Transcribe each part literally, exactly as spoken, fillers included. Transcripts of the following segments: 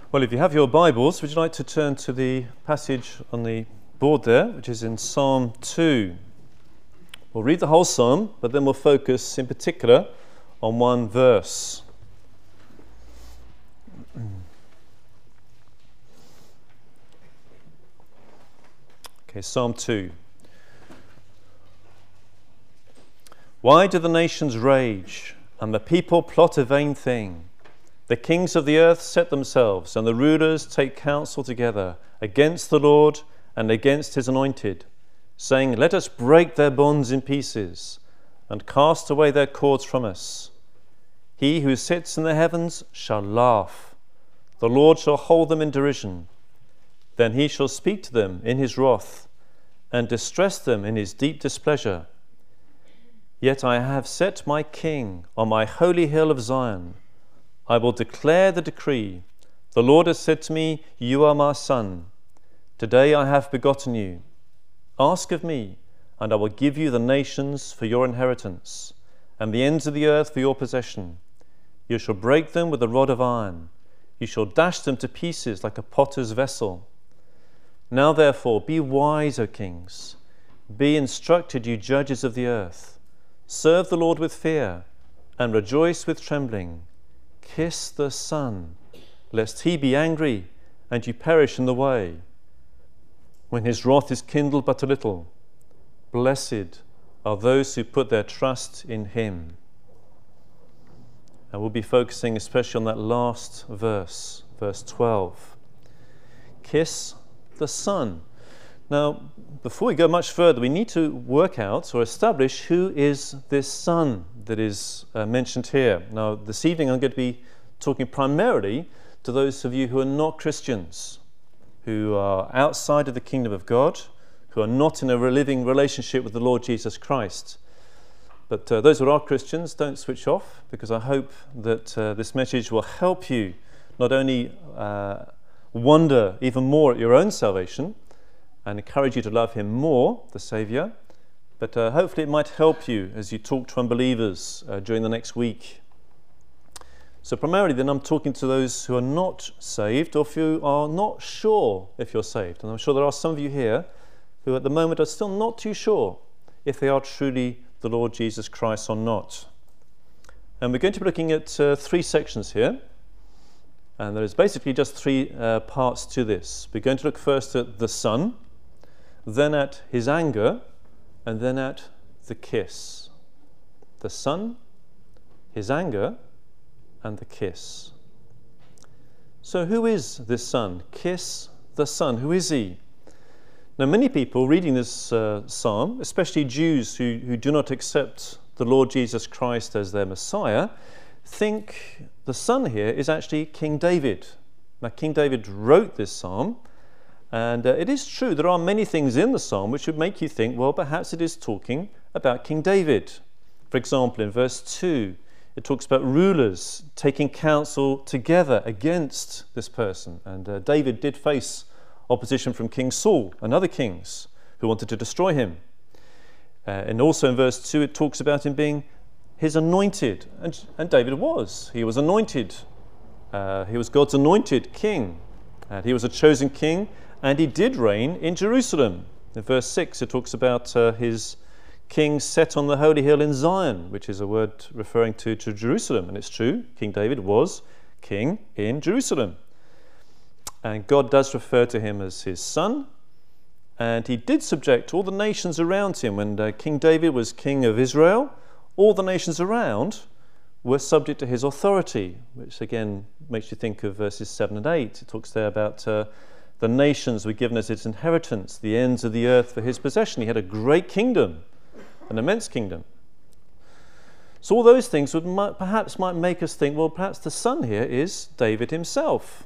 Well, if you have your Bibles, would you like to turn to the passage on the board there, which is in Psalm two. We'll read the whole psalm, but then we'll focus in particular on one verse. Okay, Psalm two. Why do the nations rage, and the people plot a vain thing? The kings of the earth set themselves, and the rulers take counsel together against the Lord and against his anointed, saying, Let us break their bonds in pieces and cast away their cords from us. He who sits in the heavens shall laugh. The Lord shall hold them in derision. Then he shall speak to them in his wrath and distress them in his deep displeasure. Yet I have set my king on my holy hill of Zion. I will declare the decree. The Lord has said to me, You are my son. Today I have begotten you. Ask of me, and I will give you the nations for your inheritance, and the ends of the earth for your possession. You shall break them with a rod of iron. You shall dash them to pieces like a potter's vessel. Now therefore, be wise, O kings. Be instructed, you judges of the earth. Serve the Lord with fear, and rejoice with trembling. Kiss the Son, lest he be angry, and you perish in the way, when his wrath is kindled but a little. Blessed are those who put their trust in him. And we'll be focusing especially on that last verse, verse twelve. Kiss the Son. Now, before we go much further, we need to work out or establish who is this Son that is uh, mentioned here. Now, this evening I'm going to be talking primarily to those of you who are not Christians, who are outside of the kingdom of God, who are not in a living relationship with the Lord Jesus Christ. But uh, those who are Christians, don't switch off, because I hope that uh, this message will help you not only uh, wonder even more at your own salvation, and encourage you to love him more, the Saviour, but uh, hopefully it might help you as you talk to unbelievers uh, during the next week. So primarily then I'm talking to those who are not saved, or if you are not sure if you're saved. And I'm sure there are some of you here who at the moment are still not too sure if they are truly the Lord Jesus Christ or not. And we're going to be looking at uh, three sections here. And there is basically just three uh, parts to this. We're going to look first at the Son, then at his anger, and then at the kiss. The Son, his anger, and the kiss. So who is this Son? Kiss the Son. Who is he? Now, many people reading this uh, psalm, especially Jews who, who do not accept the Lord Jesus Christ as their Messiah, think the Son here is actually King David. Now, King David wrote this psalm, and uh, it is true there are many things in the psalm which would make you think, well, perhaps it is talking about King David. For example, in verse two, it talks about rulers taking counsel together against this person. And uh, David did face opposition from King Saul and other kings who wanted to destroy him. Uh, and also in verse two, it talks about him being his anointed. And, and David was. He was anointed. Uh, he was God's anointed king. And he was a chosen king, and he did reign in Jerusalem. In verse six, it talks about uh, his king set on the holy hill in Zion, which is a word referring to, to Jerusalem. And it's true, King David was king in Jerusalem. And God does refer to him as his son. And he did subject all the nations around him. When uh, King David was king of Israel, all the nations around were subject to his authority, which again makes you think of verses seven and eight. It talks there about uh, the nations were given as his inheritance, the ends of the earth for his possession. He had a great kingdom, an immense kingdom. So all those things would might, perhaps might make us think, well, perhaps the Son here is David himself.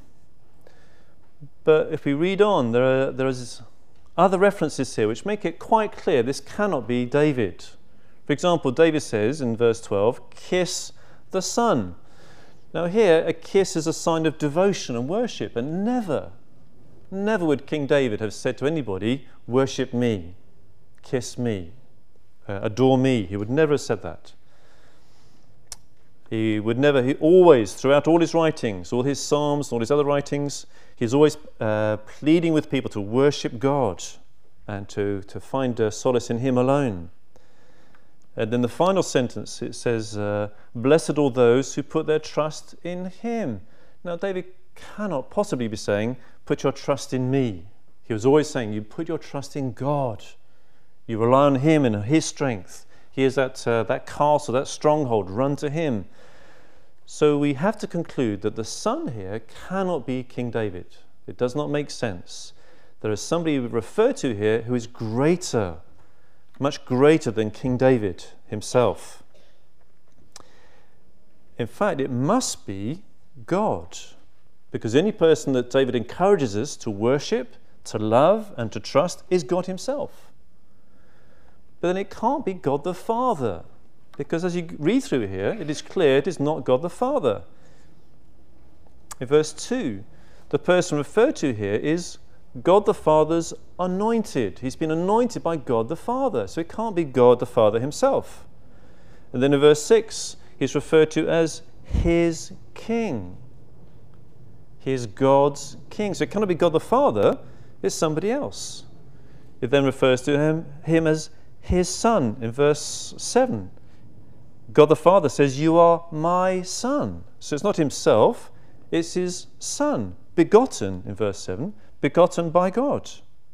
But if we read on, there are there is other references here which make it quite clear this cannot be David. For example, David says in verse twelve, kiss the Son. Now here, a kiss is a sign of devotion and worship, and never, never would King David have said to anybody, worship me, kiss me, uh, adore me. He would never have said that. He would never, he always, throughout all his writings, all his psalms, all his other writings, he's always uh, pleading with people to worship God and to, to find uh, solace in him alone. And then the final sentence, it says, uh, blessed all those who put their trust in him. Now, David cannot possibly be saying, put your trust in me. He was always saying, you put your trust in God. You rely on him and his strength. He is that, uh, that castle, that stronghold. Run to him. So we have to conclude that the son here cannot be King David. It does not make sense. There is somebody referred to here who is greater, much greater than King David himself. In fact, it must be God, because any person that David encourages us to worship, to love, and to trust is God himself. But then it can't be God the Father, because as you read through here, it is clear it is not God the Father. In verse two, the person referred to here is God the Father's anointed. He's been anointed by God the Father, so it can't be God the Father himself. And then in verse six, he's referred to as his king. He is God's king. So it cannot be God the Father, it's somebody else. It then refers to him, him as his son in verse seven. God the Father says, you are my son. So it's not himself, it's his son, begotten in verse seven, begotten by God.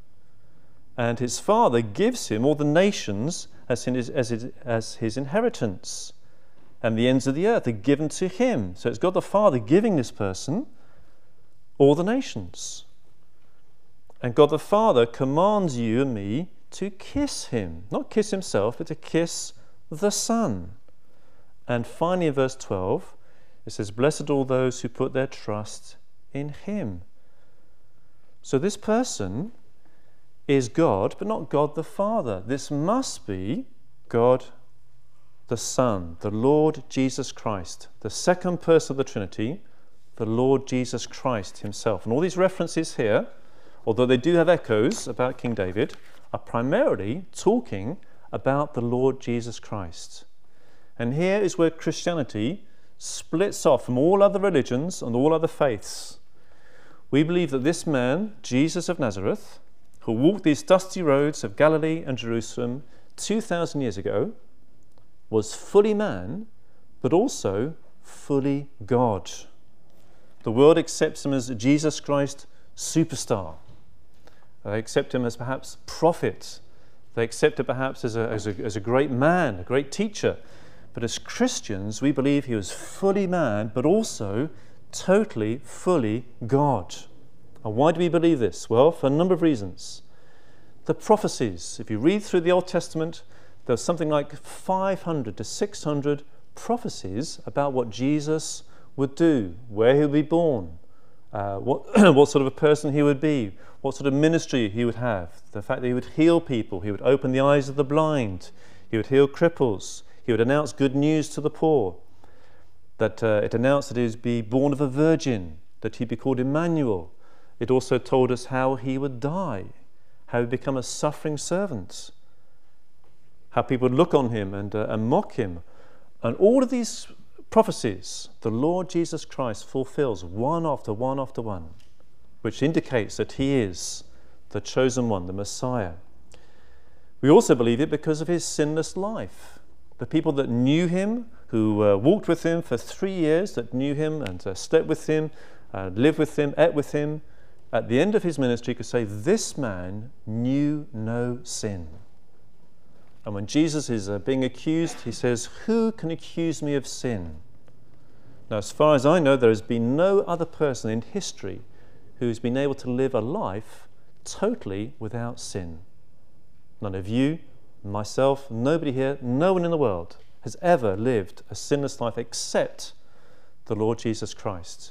And his father gives him all the nations as his, as his, as his inheritance. And the ends of the earth are given to him. So it's God the Father giving this person all the nations. And God the Father commands you and me to kiss him. Not kiss himself, but to kiss the Son. And finally in verse twelve, it says, blessed all those who put their trust in him. So this person is God, but not God the Father. This must be God the Son, the Lord Jesus Christ, the second person of the Trinity, the Lord Jesus Christ himself. And all these references here, although they do have echoes about King David, are primarily talking about the Lord Jesus Christ. And here is where Christianity splits off from all other religions and all other faiths. We believe that this man, Jesus of Nazareth, who walked these dusty roads of Galilee and Jerusalem two thousand years ago, was fully man, but also fully God. The world accepts him as Jesus Christ superstar. They accept him as perhaps prophet. They accept him perhaps as a, as a, as a great man, a great teacher. But as Christians, we believe he was fully man, but also totally, fully God. And why do we believe this? Well, for a number of reasons. The prophecies, if you read through the Old Testament, there's something like five hundred to six hundred prophecies about what Jesus would do, where he would be born, uh, what, what sort of a person he would be, what sort of ministry he would have, the fact that he would heal people, he would open the eyes of the blind, he would heal cripples, he would announce good news to the poor, that uh, it announced that he would be born of a virgin, that he'd be called Emmanuel. It also told us how he would die, how he'd become a suffering servant, how people would look on him and, uh, and mock him. And all of these prophecies, the Lord Jesus Christ fulfills one after one after one, which indicates that he is the chosen one, the Messiah. We also believe it because of his sinless life. The people that knew him, who uh, walked with him for three years, that knew him and uh, slept with him, uh, lived with him, ate with him, at the end of his ministry could say, this man knew no sin. And when Jesus is uh, being accused, he says, who can accuse me of sin? Now, as far as I know, there has been no other person in history who's been able to live a life totally without sin. None of you, myself, nobody here, no one in the world has ever lived a sinless life except the Lord Jesus Christ.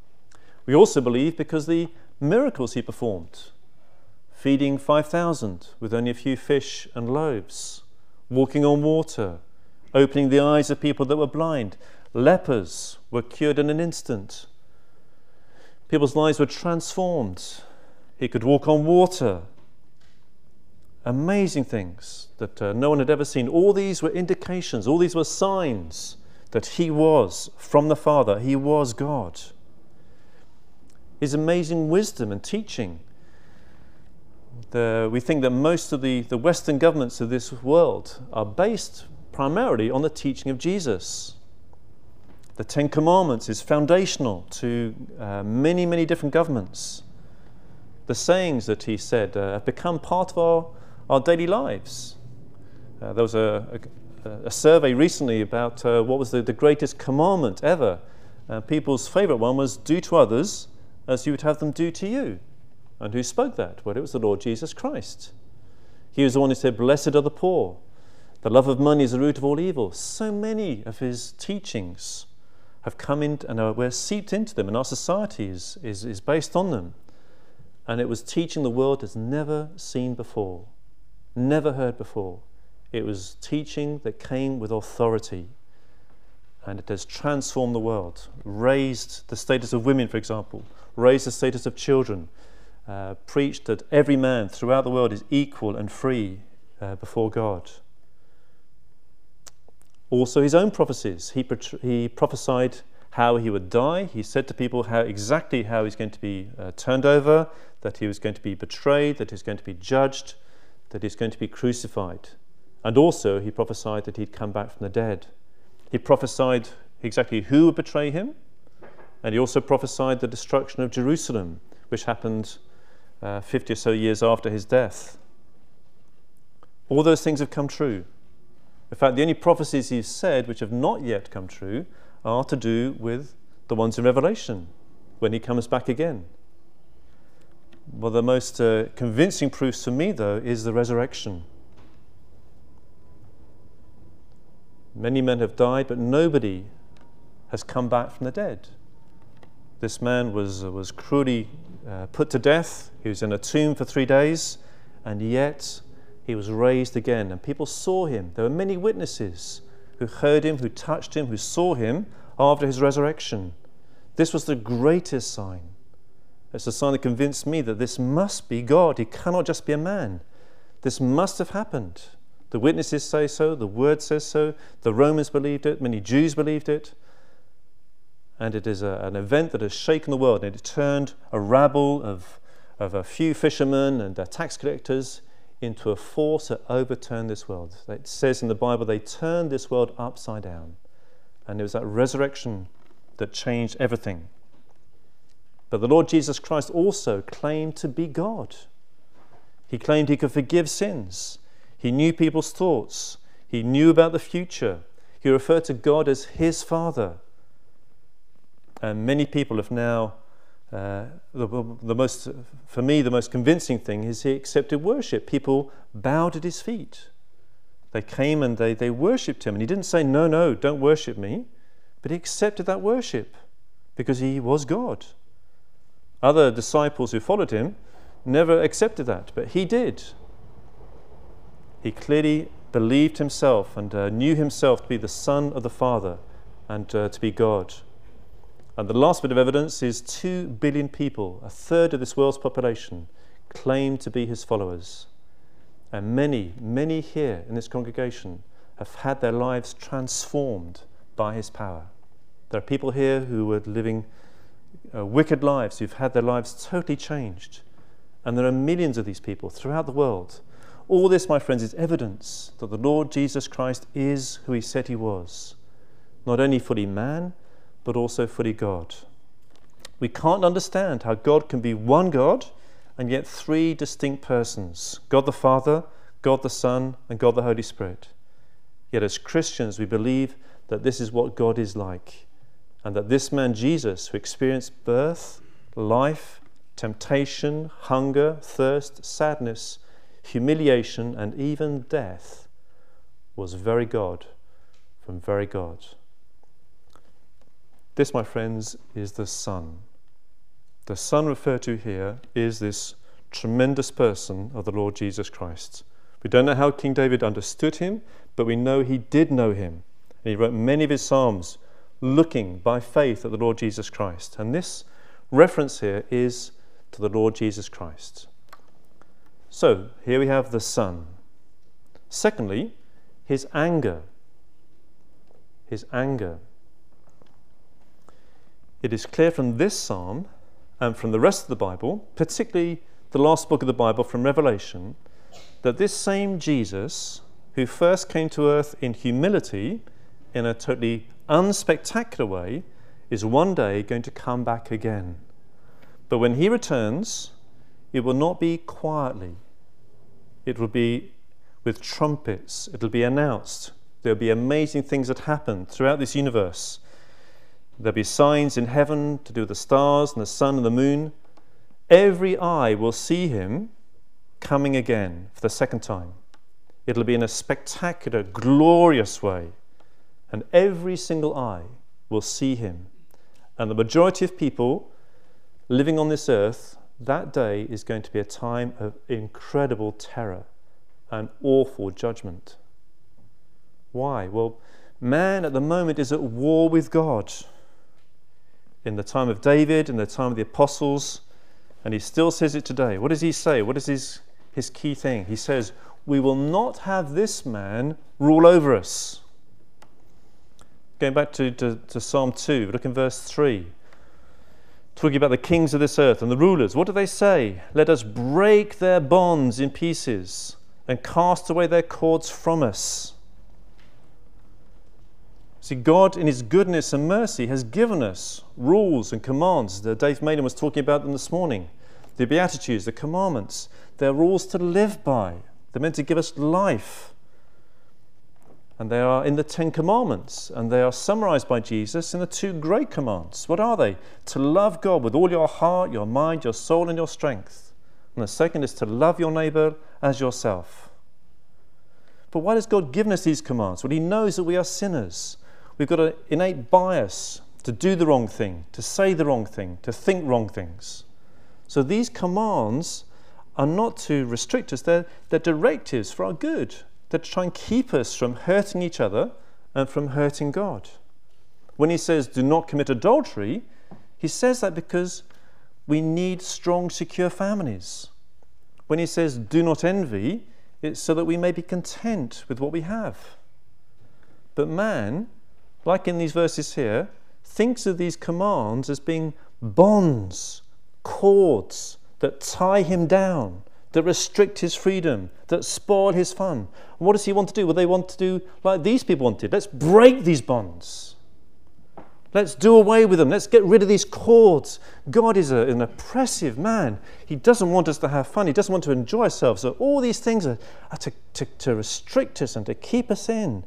We also believe because the miracles he performed, feeding five thousand with only a few fish and loaves, walking on water, opening the eyes of people that were blind, lepers were cured in an instant, people's lives were transformed, he could walk on water. Amazing things that uh, no one had ever seen. All these were indications, all these were signs that he was from the Father, he was God. His amazing wisdom and teaching. The, we think that most of the, the Western governments of this world are based primarily on the teaching of Jesus. The Ten Commandments is foundational to uh, many, many different governments. The sayings that he said uh, have become part of our, our daily lives. Uh, there was a, a, a survey recently about uh, what was the, the greatest commandment ever. Uh, people's favourite one was, do to others as you would have them do to you. And who spoke that? Well, it was the Lord Jesus Christ. He was the one who said, blessed are the poor. The love of money is the root of all evil. So many of his teachings have come in and are, we're seeped into them, and our society is, is, is based on them. And it was teaching the world has never seen before, never heard before. It was teaching that came with authority, and it has transformed the world, raised the status of women, for example, raised the status of children, uh, preached that every man throughout the world is equal and free uh, before God. Also his own prophecies. He, he prophesied how he would die. He said to people how exactly how he's going to be uh, turned over, that he was going to be betrayed, that he was going to be judged, that he's going to be crucified. And also he prophesied that he'd come back from the dead. He prophesied exactly who would betray him, and he also prophesied the destruction of Jerusalem, which happened uh, fifty or so years after his death. All those things have come true. In fact, the only prophecies he's said which have not yet come true are to do with the ones in Revelation, when he comes back again. Well, the most uh, convincing proofs for me, though, is the resurrection. Many men have died, but nobody has come back from the dead. This man was, uh, was cruelly uh, put to death. He was in a tomb for three days, and yet he was raised again, and people saw him. There were many witnesses who heard him, who touched him, who saw him after his resurrection. This was the greatest sign. It's a sign that convinced me that this must be God. He cannot just be a man. This must have happened. The witnesses say so, the word says so, the Romans believed it, many Jews believed it. And it is a, an event that has shaken the world. And it turned a rabble of, of a few fishermen and uh, tax collectors into a force that overturned this world. It says in the Bible they turned this world upside down. And it was that resurrection that changed everything. But the Lord Jesus Christ also claimed to be God. He claimed he could forgive sins. He knew people's thoughts. He knew about the future. He referred to God as his Father. And many people have now, uh, the, the most, for me, the most convincing thing is he accepted worship. People bowed at his feet. They came and they, they worshipped him. And he didn't say, no, no, don't worship me. But he accepted that worship because he was God. Other disciples who followed him never accepted that, but he did. He clearly believed himself and uh, knew himself to be the Son of the Father and uh, to be God. And the last bit of evidence is two billion people, a third of this world's population, claim to be his followers. And many, many here in this congregation have had their lives transformed by his power. There are people here who were living uh, wicked lives, who've had their lives totally changed. And there are millions of these people throughout the world. All this, my friends, is evidence that the Lord Jesus Christ is who he said he was. Not only fully man, but also fully God. We can't understand how God can be one God and yet three distinct persons. God the Father, God the Son, and God the Holy Spirit. Yet as Christians, we believe that this is what God is like. And that this man Jesus, who experienced birth, life, temptation, hunger, thirst, sadness, humiliation, and even death, was very God from very God. This, my friends, is the Son. The Son referred to here is this tremendous person of the Lord Jesus Christ. We don't know how King David understood him, but we know he did know him. And he wrote many of his psalms looking by faith at the Lord Jesus Christ. And this reference here is to the Lord Jesus Christ. So, here we have the Son. Secondly, his anger. his anger. It is clear from this psalm and from the rest of the Bible, particularly the last book of the Bible from Revelation, that this same Jesus, who first came to earth in humility, in a totally unspectacular way, is one day going to come back again. But when he returns, it will not be quietly. It will be with trumpets. It will be announced. There will be amazing things that happen throughout this universe. There'll be signs in heaven to do with the stars and the sun and the moon. Every eye will see him coming again for the second time. It'll be in a spectacular, glorious way. And every single eye will see him. And the majority of people living on this earth, that day is going to be a time of incredible terror and awful judgment. Why? Well, man at the moment is at war with God. In the time of David, in the time of the apostles, and he still says it today. What does he say? What is his, his key thing? He says, we will not have this man rule over us. Going back to, to, to Psalm two, look in verse three. Talking about the kings of this earth and the rulers. What do they say? Let us break their bonds in pieces and cast away their cords from us. See, God in his goodness and mercy has given us rules and commands. Dave Maiden was talking about them this morning. The Beatitudes, the commandments, they're rules to live by. They're meant to give us life. And they are in the Ten Commandments, and they are summarized by Jesus in the two great commands. What are they? To love God with all your heart, your mind, your soul, and your strength. And the second is to love your neighbor as yourself. But why has God given us these commands? Well, he knows that we are sinners. We've got an innate bias to do the wrong thing, to say the wrong thing, to think wrong things. So these commands are not to restrict us, they're, they're directives for our good. They're to try and keep us from hurting each other and from hurting God. When he says, do not commit adultery, he says that because we need strong, secure families. When he says, do not envy, it's so that we may be content with what we have. But man, like in these verses here, thinks of these commands as being bonds, cords that tie him down, that restrict his freedom, that spoil his fun. And what does he want to do? Well, they want to do like these people wanted. Let's break these bonds. Let's do away with them. Let's get rid of these cords. God is a, an oppressive man. He doesn't want us to have fun. He doesn't want to enjoy ourselves. So all these things are, are to, to, to restrict us and to keep us in.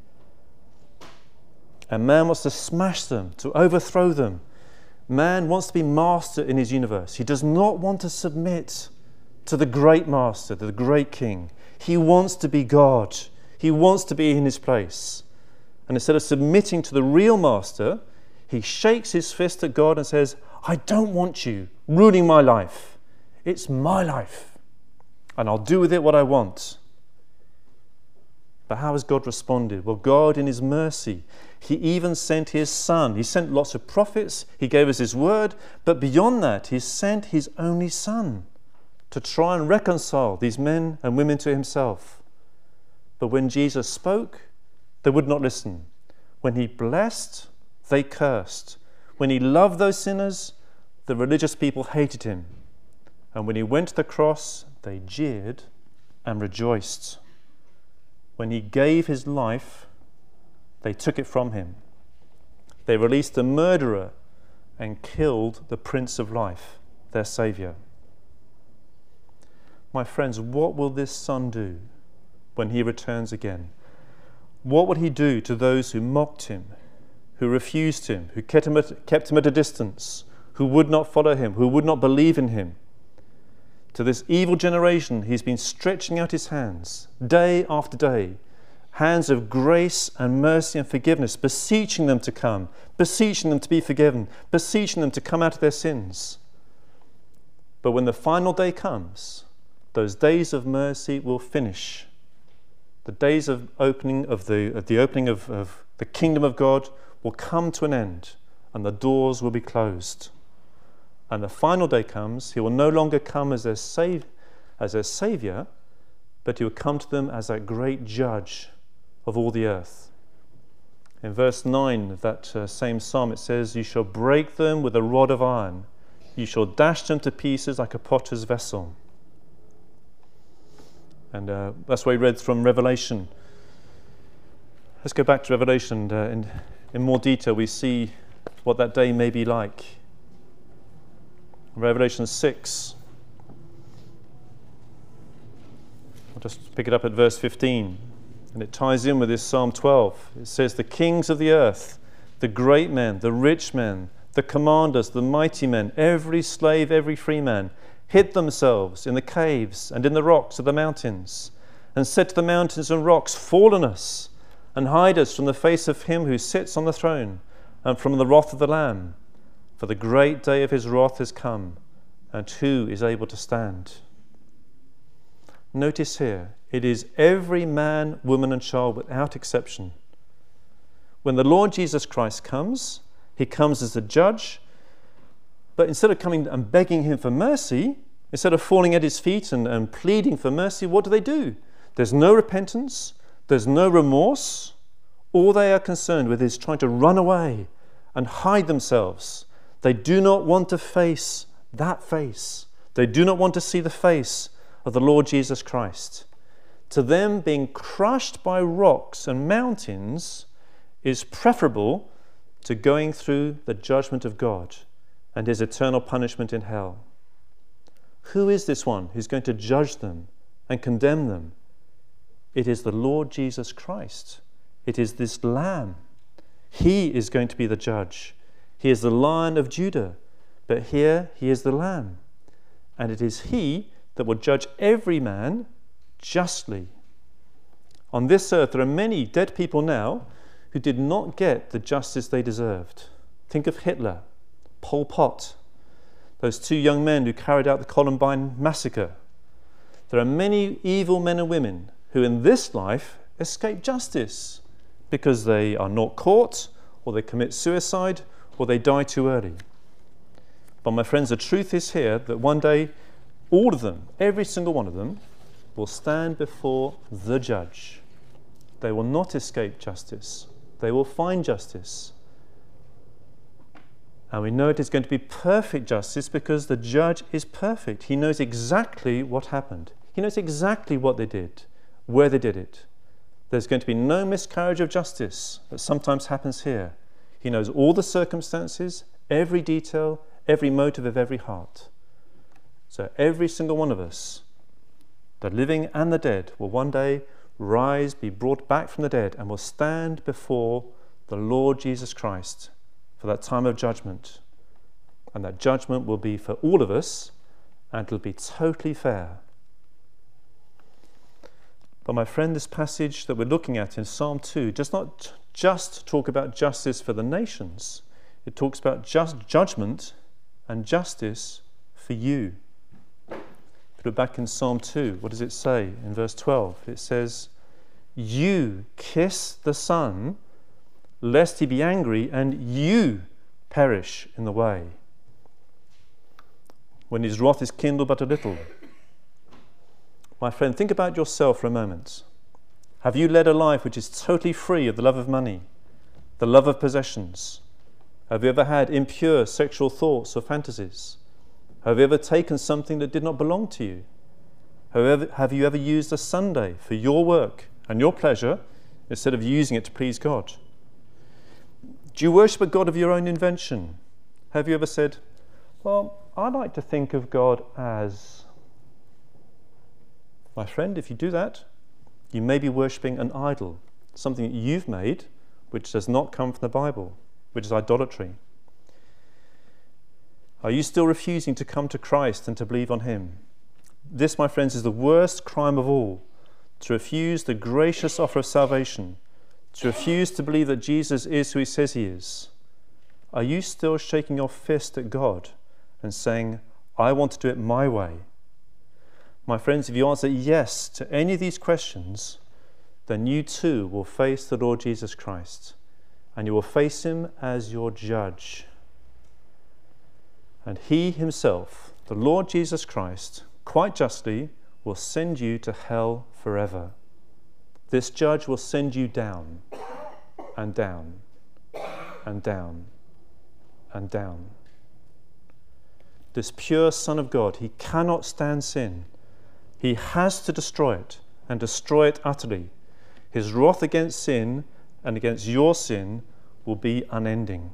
And man wants to smash them, to overthrow them. Man wants to be master in his universe. He does not want to submit to the great master, to the great king. He wants to be God. He wants to be in his place. And instead of submitting to the real master, he shakes his fist at God and says, I don't want you ruling my life. It's my life. And I'll do with it what I want. But how has God responded? Well, God in his mercy, he even sent his son. He sent lots of prophets. He gave us his word. But beyond that, he sent his only son to try and reconcile these men and women to himself. But when Jesus spoke, they would not listen. When he blessed, they cursed. When he loved those sinners, the religious people hated him. And when he went to the cross, they jeered and rejoiced. When he gave his life, they took it from him. They released the murderer and killed the Prince of Life, their Saviour. My friends, what will this Son do when he returns again? What would he do to those who mocked him, who refused him, who kept him at, kept him at a distance, who would not follow him, who would not believe in him? To this evil generation, he's been stretching out his hands day after day, hands of grace and mercy and forgiveness, beseeching them to come, beseeching them to be forgiven, beseeching them to come out of their sins. But when the final day comes, those days of mercy will finish. The days of opening of the, of the opening of, of the kingdom of God will come to an end, and the doors will be closed. And the final day comes, he will no longer come as their, save, as their saviour, but he will come to them as that great judge of all the earth. In verse nine of that uh, same psalm, it says, "You shall break them with a rod of iron. You shall dash them to pieces like a potter's vessel." And uh, that's what we read from Revelation. Let's go back to Revelation. Uh, in, in more detail, we see what that day may be like. Revelation six. I'll just pick it up at verse fifteen. And it ties in with this Psalm twelve. It says, "The kings of the earth, the great men, the rich men, the commanders, the mighty men, every slave, every free man, hid themselves in the caves and in the rocks of the mountains, and said to the mountains and rocks, 'Fall on us, and hide us from the face of him who sits on the throne, and from the wrath of the Lamb. For the great day of his wrath has come, and who is able to stand?'" Notice here, it is every man, woman and child without exception. When the Lord Jesus Christ comes, he comes as a judge, but instead of coming and begging him for mercy, instead of falling at his feet and, and pleading for mercy, what do they do? There's no repentance, there's no remorse. All they are concerned with is trying to run away and hide themselves. They do not want to face that face. They do not want to see the face of the Lord Jesus Christ. To them, being crushed by rocks and mountains is preferable to going through the judgment of God and his eternal punishment in hell. Who is this one who's going to judge them and condemn them? It is the Lord Jesus Christ. It is this Lamb. He is going to be the judge. He is the Lion of Judah, but here he is the Lamb. And it is he that will judge every man justly. On this earth, there are many dead people now who did not get the justice they deserved. Think of Hitler, Pol Pot, those two young men who carried out the Columbine massacre. There are many evil men and women who in this life escape justice because they are not caught, or they commit suicide, or they die too early. But my friends, the truth is here that one day all of them, every single one of them, will stand before the judge. They will not escape justice. They will find justice. And we know it is going to be perfect justice because the judge is perfect. He knows exactly what happened. He knows exactly what they did, where they did it. There's going to be no miscarriage of justice that sometimes happens here. He knows all the circumstances, every detail, every motive of every heart. So every single one of us, the living and the dead, will one day rise, be brought back from the dead, and will stand before the Lord Jesus Christ for that time of judgment. And that judgment will be for all of us, and it will be totally fair. But my friend, this passage that we're looking at in Psalm two does not just talk about justice for the nations. It talks about just judgment and justice for you. If you look back in Psalm two, what does it say in verse twelve? It says, "You kiss the Son, lest he be angry and you perish in the way, when his wrath is kindled but a little." My friend, think about yourself for a moment. Have you led a life which is totally free of the love of money, the love of possessions? Have you ever had impure sexual thoughts or fantasies? Have you ever taken something that did not belong to you? Have you ever, have you ever used a Sunday for your work and your pleasure instead of using it to please God? Do you worship a God of your own invention? Have you ever said, "Well, I like to think of God as..." My friend, if you do that, you may be worshipping an idol, something that you've made which does not come from the Bible, which is idolatry. Are you still refusing to come to Christ and to believe on him? This, my friends, is the worst crime of all, to refuse the gracious offer of salvation, to refuse to believe that Jesus is who he says he is. Are you still shaking your fist at God and saying, "I want to do it my way"? My friends, if you answer yes to any of these questions, then you too will face the Lord Jesus Christ, and you will face him as your judge. And he himself, the Lord Jesus Christ, quite justly, will send you to hell forever. This judge will send you down. and down and down and down. This pure Son of God, he cannot stand sin. He has to destroy it and destroy it utterly. His wrath against sin and against your sin will be unending.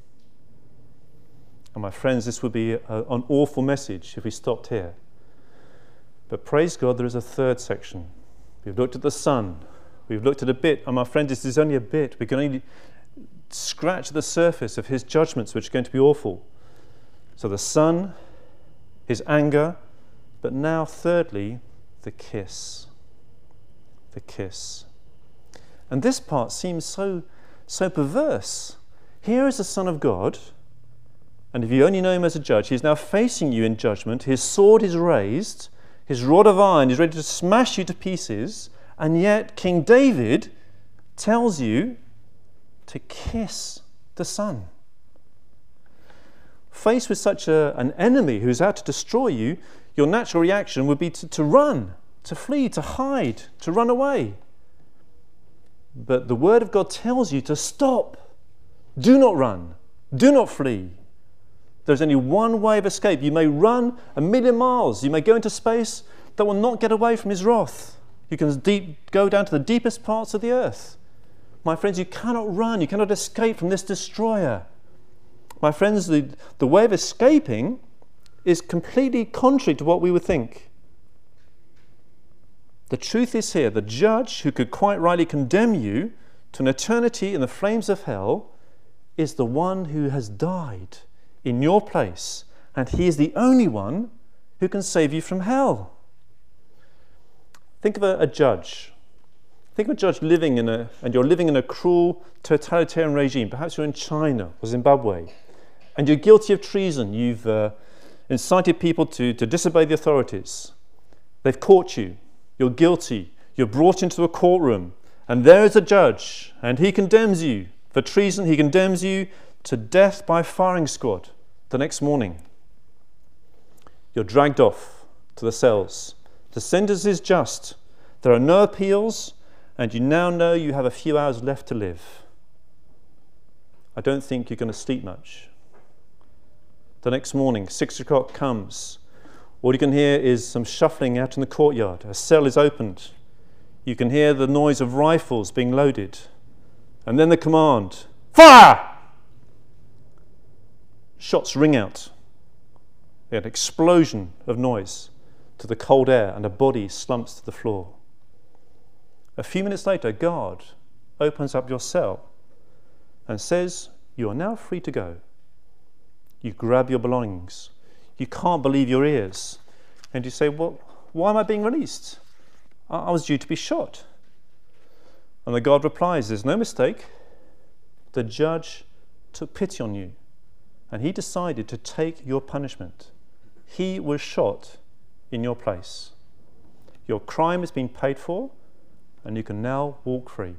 And my friends, this would be a, an awful message if we stopped here. But praise God, there is a third section. We've looked at the Son. We've looked at a bit. And my friends, this is only a bit. We can only scratch the surface of his judgments, which are going to be awful. So the Son, his anger, but now thirdly, the kiss. The kiss. And this part seems so, so perverse. Here is the Son of God, and if you only know him as a judge, he is now facing you in judgment. His sword is raised, his rod of iron is ready to smash you to pieces, and yet King David tells you to kiss the Son. Faced with such a, an enemy who's out to destroy you, your natural reaction would be to, to run, to flee, to hide, to run away. But the Word of God tells you to stop. Do not run. Do not flee. There's only one way of escape. You may run a million miles. You may go into space. That will not get away from his wrath. You can deep, go down to the deepest parts of the earth. My friends, you cannot run. You cannot escape from this destroyer. My friends, the, the way of escaping is completely contrary to what we would think. The truth is here, the judge who could quite rightly condemn you to an eternity in the flames of hell is the one who has died in your place, and he is the only one who can save you from hell. Think of a, a judge. Think of a judge living in a, and you're living in a cruel totalitarian regime. Perhaps you're in China or Zimbabwe, and you're guilty of treason. You've uh, incited people to, to disobey the authorities. They've caught you. You're guilty. You're brought into a courtroom, and there is a judge, and he condemns you for treason. He condemns you to death by firing squad the next morning. You're dragged off to the cells. The sentence is just. There are no appeals, and you now know you have a few hours left to live. I don't think you're going to sleep much. The next morning, six o'clock comes. All you can hear is some shuffling out in the courtyard. A cell is opened. You can hear the noise of rifles being loaded. And then the command, fire! Shots ring out. An explosion of noise to the cold air, and a body slumps to the floor. A few minutes later, a guard opens up your cell and says, you are now free to go. You grab your belongings. You can't believe your ears. And you say, well, why am I being released? I was due to be shot. And the guard replies, there's no mistake. The judge took pity on you, and he decided to take your punishment. He was shot in your place. Your crime has been paid for, and you can now walk free.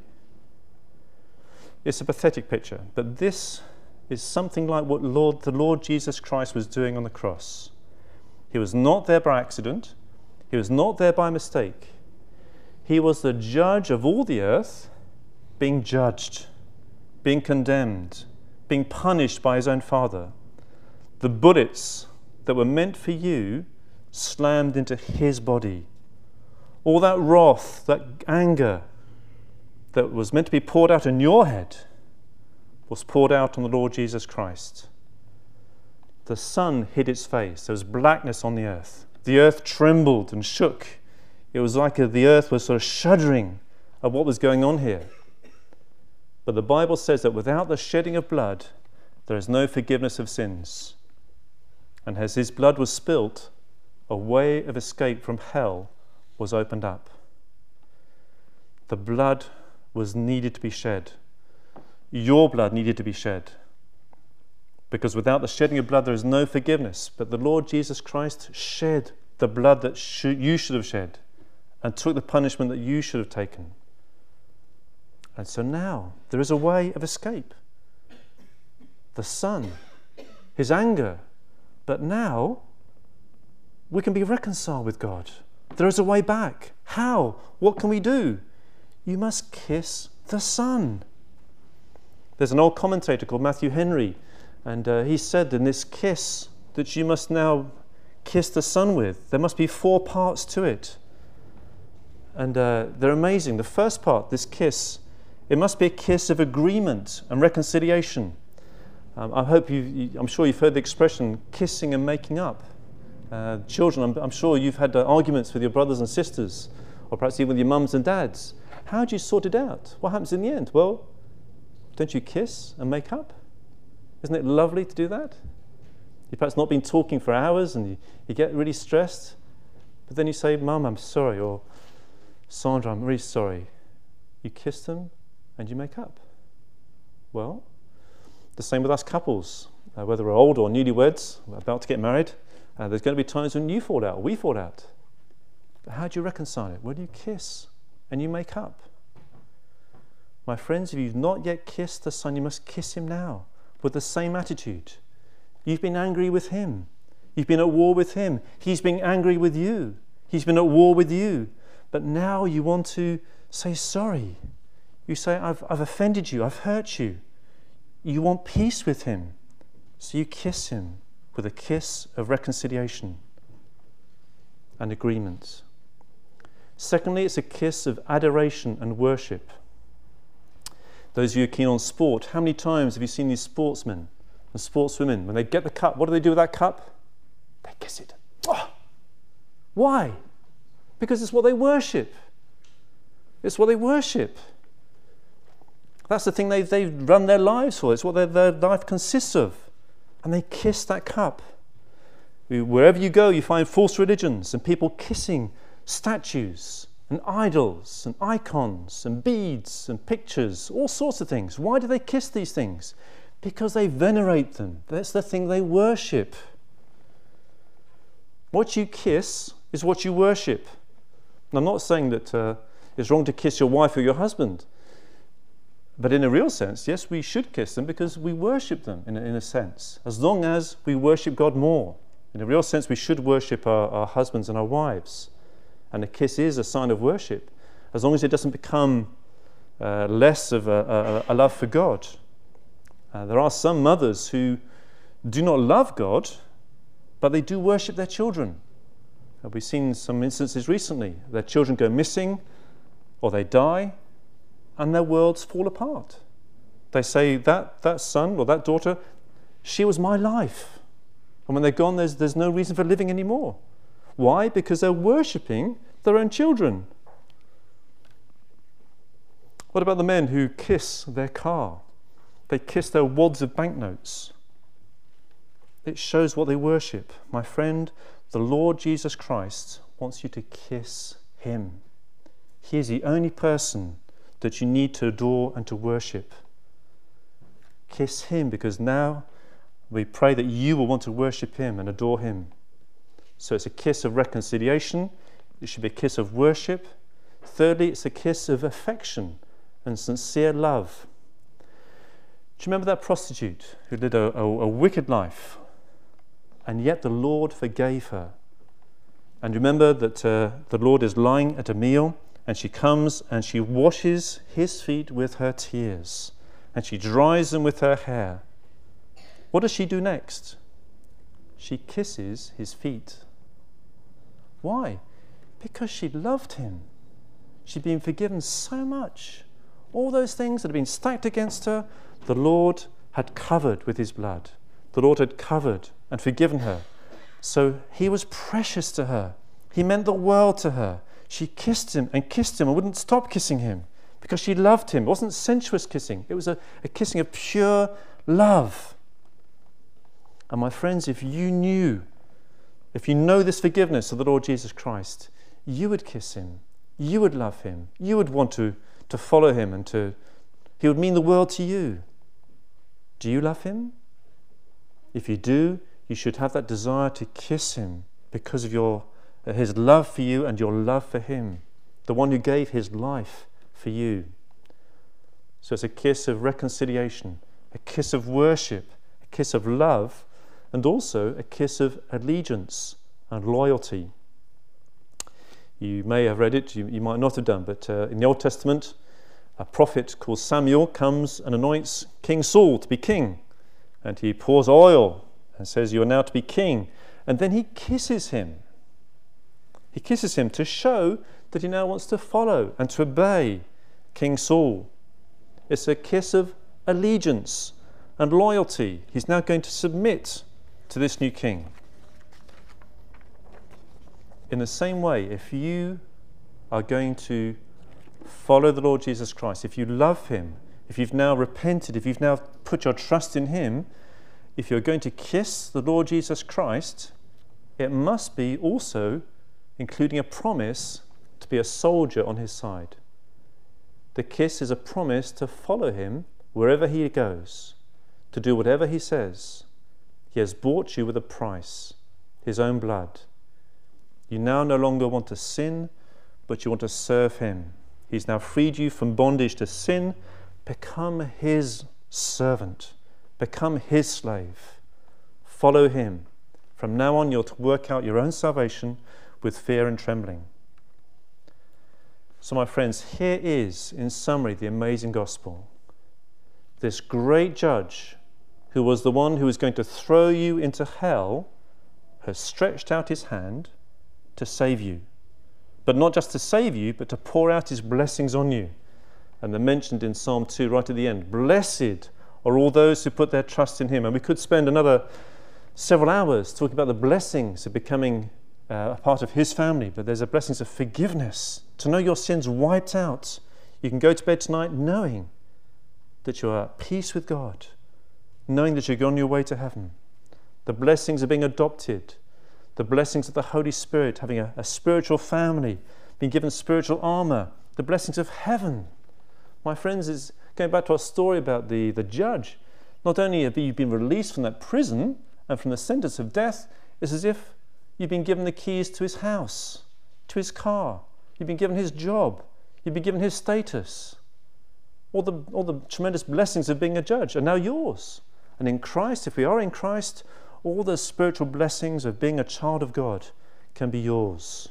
It's a pathetic picture, but this is something like what Lord, the Lord Jesus Christ was doing on the cross. He was not there by accident. He was not there by mistake. He was the judge of all the earth, being judged, being condemned, being punished by his own Father. The bullets that were meant for you slammed into his body. All that wrath, that anger that was meant to be poured out in your head was poured out on the Lord Jesus Christ. The sun hid its face. There was blackness on the earth. The earth trembled and shook. It was like the earth was sort of shuddering at what was going on here. But the Bible says that without the shedding of blood, there is no forgiveness of sins. And as his blood was spilt, a way of escape from hell was opened up. The blood was needed to be shed. Your blood needed to be shed. Because without the shedding of blood, there is no forgiveness. But the Lord Jesus Christ shed the blood that sh- you should have shed and took the punishment that you should have taken. And so now there is a way of escape. The Son, his anger. But now we can be reconciled with God. There is a way back. How? What can we do? You must kiss the Son. There's an old commentator called Matthew Henry, and uh, he said in this kiss that you must now kiss the Son with, there must be four parts to it. And uh, they're amazing. The first part, this kiss, it must be a kiss of agreement and reconciliation. Um, I hope you, you, I'm sure you've heard the expression kissing and making up. Uh, children, I'm, I'm sure you've had uh, arguments with your brothers and sisters, or perhaps even with your mums and dads. How do you sort it out? What happens in the end? Well, don't you kiss and make up? Isn't it lovely to do that? You've perhaps not been talking for hours and you, you get really stressed, but then you say, Mum, I'm sorry, or Sandra, I'm really sorry. You kiss them and you make up. Well, the same with us couples, uh, whether we're old or newlyweds, we're about to get married, uh, there's going to be times when you fall out, or we fall out. But how do you reconcile it? Well, you kiss and you make up. My friends, if you've not yet kissed the Son, you must kiss him now with the same attitude. You've been angry with him. You've been at war with him. He's been angry with you. He's been at war with you. But now you want to say sorry. You say, I've, I've offended you. I've hurt you. You want peace with him. So you kiss him with a kiss of reconciliation and agreement. Secondly, it's a kiss of adoration and worship. Those of you who are keen on sport, how many times have you seen these sportsmen and sportswomen, when they get the cup, what do they do with that cup? They kiss it. Oh! Why? Because it's what they worship. It's what they worship. That's the thing they, they run their lives for. It's what their, their life consists of. And they kiss that cup. Wherever you go, you find false religions and people kissing statues and idols and icons and beads and pictures, all sorts of things. Why do they kiss these things? Because they venerate them. That's the thing they worship. What you kiss is what you worship. And I'm not saying that uh, it's wrong to kiss your wife or your husband. But in a real sense, yes, we should kiss them because we worship them in a, in a sense, as long as we worship God more. In a real sense, we should worship our, our husbands and our wives. And a kiss is a sign of worship, as long as it doesn't become uh, less of a, a, a love for God. Uh, there are some mothers who do not love God, but they do worship their children. Uh, we've seen some instances recently. Their children go missing or they die, and their worlds fall apart. They say, that, that son or that daughter, she was my life. And when they're gone, there's, there's no reason for living anymore. Why? Because they're worshipping their own children. What about the men who kiss their car? They kiss their wads of banknotes. It shows what they worship. My friend, the Lord Jesus Christ wants you to kiss him. He is the only person that you need to adore and to worship. Kiss him, because now we pray that you will want to worship him and adore him. So it's a kiss of reconciliation. It should be a kiss of worship. Thirdly, it's a kiss of affection and sincere love. Do you remember that prostitute who lived a, a, a wicked life, and yet the Lord forgave her? And remember that uh, the Lord is lying at a meal, and she comes and she washes his feet with her tears, and she dries them with her hair. What does she do next? She kisses his feet. Why? Because she loved him. She'd been forgiven so much. All those things that had been stacked against her, the Lord had covered with his blood. The Lord had covered and forgiven her. So he was precious to her. He meant the world to her. She kissed him and kissed him and wouldn't stop kissing him because she loved him. It wasn't sensuous kissing. It was a, a kissing of pure love. And my friends, if you knew, if you know this forgiveness of the Lord Jesus Christ, you would kiss him. You would love him. You would want to, to follow him, and to, he would mean the world to you. Do you love him? If you do, you should have that desire to kiss him because of your his love for you and your love for him, the one who gave his life for you. So it's a kiss of reconciliation, a kiss of worship, a kiss of love, and also a kiss of allegiance and loyalty. You may have read it, you, you might not have done, but uh, in the Old Testament, a prophet called Samuel comes and anoints King Saul to be king. And he pours oil and says, "You are now to be king." And then he kisses him. He kisses him to show that he now wants to follow and to obey King Saul. It's a kiss of allegiance and loyalty. He's now going to submit to this new king. In the same way, if you are going to follow the Lord Jesus Christ, if you love him, if you've now repented, if you've now put your trust in him, if you're going to kiss the Lord Jesus Christ, it must be also including a promise to be a soldier on his side. The kiss is a promise to follow him wherever he goes, to do whatever he says. He has bought you with a price, his own blood. You now no longer want to sin, but you want to serve him. He's now freed you from bondage to sin. Become his servant. Become his slave. Follow him. From now on, you're to work out your own salvation with fear and trembling. So, my friends, here is, in summary, the amazing gospel. This great judge, who was the one who was going to throw you into hell, has stretched out his hand to save you. But not just to save you, but to pour out his blessings on you. And they're mentioned in Psalm two right at the end. Blessed are all those who put their trust in him. And we could spend another several hours talking about the blessings of becoming uh, a part of his family. But there's the blessings of forgiveness, to know your sins wiped out. You can go to bed tonight knowing that you're at peace with God, knowing that you're on your way to heaven. The blessings of being adopted, the blessings of the Holy Spirit, having a, a spiritual family, being given spiritual armor, the blessings of heaven. My friends, is going back to our story about the, the judge. Not only have you been released from that prison and from the sentence of death, it's as if you've been given the keys to his house, to his car. You've been given his job. You've been given his status. All the, all the tremendous blessings of being a judge are now yours. And in Christ, if we are in Christ, all the spiritual blessings of being a child of God can be yours.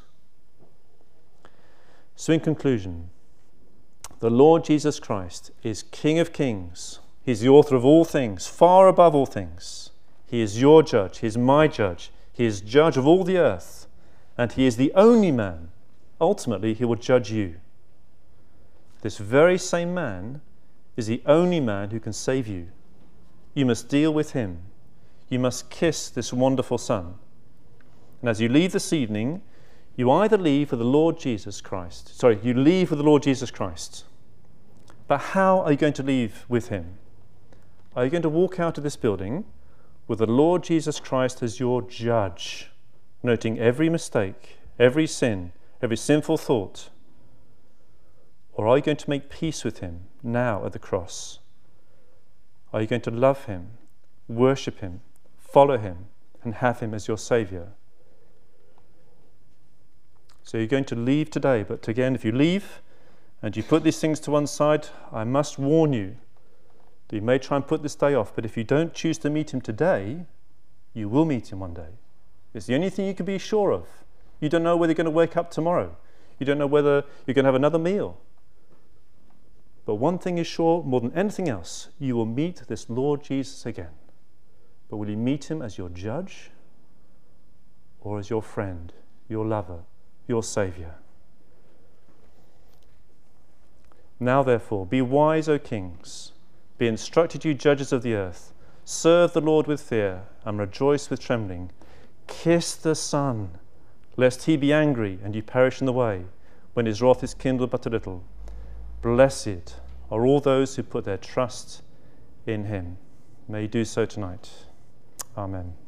So in conclusion, the Lord Jesus Christ is King of kings. He's the author of all things, far above all things. He is your judge. He is my judge. He is judge of all the earth. And he is the only man. Ultimately, he will judge you. This very same man is the only man who can save you. You must deal with him. You must kiss this wonderful Son. And as you leave this evening, you either leave with the Lord Jesus Christ. Sorry, you leave with the Lord Jesus Christ. But how are you going to leave with him? Are you going to walk out of this building with the Lord Jesus Christ as your judge, noting every mistake, every sin, every sinful thought? Or are you going to make peace with him now at the cross? Are you going to love him, worship him, follow him, and have him as your Saviour? So you're going to leave today, but again, if you leave and you put these things to one side, I must warn you that you may try and put this day off, but if you don't choose to meet him today, you will meet him one day. It's the only thing you can be sure of. You don't know whether you're going to wake up tomorrow. You don't know whether you're going to have another meal. But one thing is sure, more than anything else, you will meet this Lord Jesus again. But will you meet him as your judge or as your friend, your lover, your Saviour? Now therefore, be wise, O kings, be instructed, you judges of the earth, serve the Lord with fear and rejoice with trembling. Kiss the Son, lest he be angry and you perish in the way, when his wrath is kindled but a little. Blessed are all those who put their trust in him. May you do so tonight. Amen.